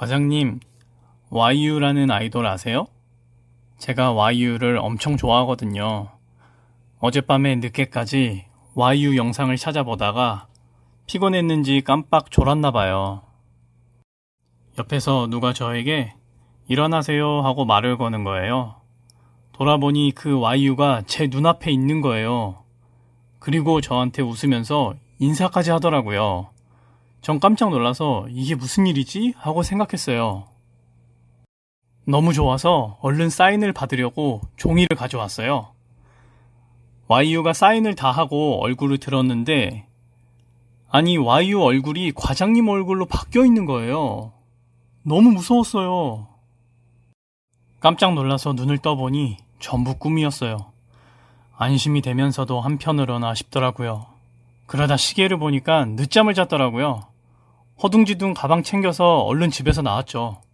과장님, YU라는 아이돌 아세요? 제가 YU를 엄청 좋아하거든요. 어젯밤에 늦게까지 YU 영상을 찾아보다가 피곤했는지 깜빡 졸았나 봐요. 옆에서 누가 저에게 일어나세요 하고 말을 거는 거예요. 돌아보니 그 YU가 제 눈앞에 있는 거예요. 그리고 저한테 웃으면서 인사까지 하더라고요. 전 깜짝 놀라서 이게 무슨 일이지? 하고 생각했어요. 너무 좋아서 얼른 사인을 받으려고 종이를 가져왔어요. YU가 사인을 다 하고 얼굴을 들었는데 아니 YU 얼굴이 과장님 얼굴로 바뀌어 있는 거예요. 너무 무서웠어요. 깜짝 놀라서 눈을 떠보니 전부 꿈이었어요. 안심이 되면서도 한편으로는 아쉽더라고요. 그러다 시계를 보니까 늦잠을 잤더라고요. 허둥지둥 가방 챙겨서 얼른 집에서 나왔죠.